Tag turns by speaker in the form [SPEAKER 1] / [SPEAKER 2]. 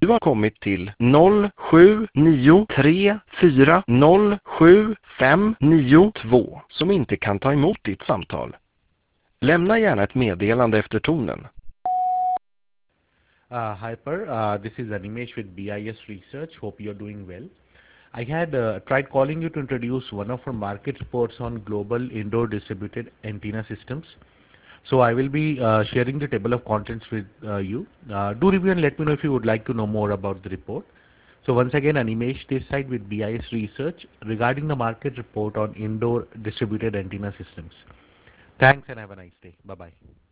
[SPEAKER 1] Du har kommit till 0793407592 som inte kan ta emot ditt samtal. Lämna gärna ett meddelande efter tonen.
[SPEAKER 2] Hi Per, this is Animesh with BIS Research. Hope you're doing well. I had tried calling you to introduce one of our market reports on global indoor distributed antenna systems. So I will be sharing the table of contents with you. Do review and let me know if you would like to know more about the report. So once again, Animesh this side with BIS Research regarding the market report on indoor distributed antenna systems. Thanks and have a nice day. Bye-bye.